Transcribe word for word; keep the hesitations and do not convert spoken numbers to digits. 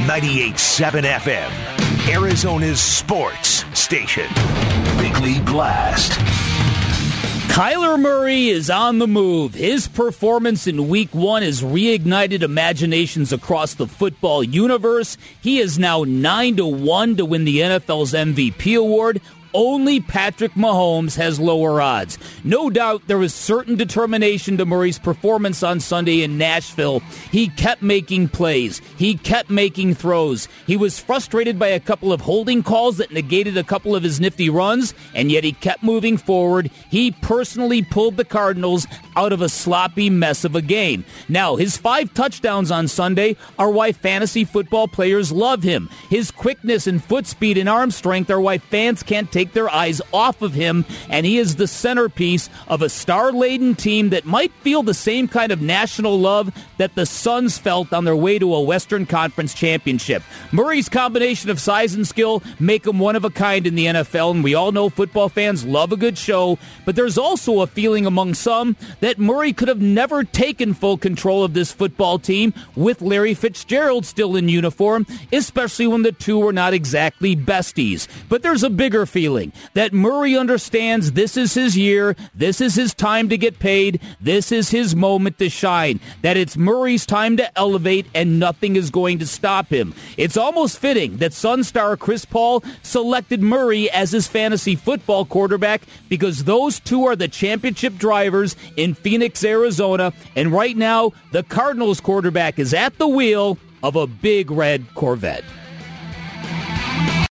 ninety-eight point seven F M, Arizona's sports station. Big League Blast. Kyler Murray is on the move. His performance in week one has reignited imaginations across the football universe. He is now nine to one to win the N F L's M V P award. Only Patrick Mahomes has lower odds. No doubt there was certain determination to Murray's performance on Sunday in Nashville. He kept making plays. He kept making throws. He was frustrated by a couple of holding calls that negated a couple of his nifty runs, and yet he kept moving forward. He personally pulled the Cardinals out of a sloppy mess of a game. Now, his five touchdowns on Sunday are why fantasy football players love him. His quickness and foot speed and arm strength are why fans can't take their eyes off of him, and he is the centerpiece of a star-laden team that might feel the same kind of national love that the Suns felt on their way to a Western Conference championship. Murray's combination of size and skill make him one of a kind in the N F L, and we all know football fans love a good show, but there's also a feeling among some that Murray could have never taken full control of this football team with Larry Fitzgerald still in uniform, especially when the two were not exactly besties. But there's a bigger feeling that Murray understands this is his year, this is his time to get paid, this is his moment to shine, that it's Murray's time to elevate and nothing is going to stop him. It's almost fitting that Sun star Chris Paul selected Murray as his fantasy football quarterback because those two are the championship drivers in Phoenix, Arizona, and right now the Cardinals quarterback is at the wheel of a big red Corvette.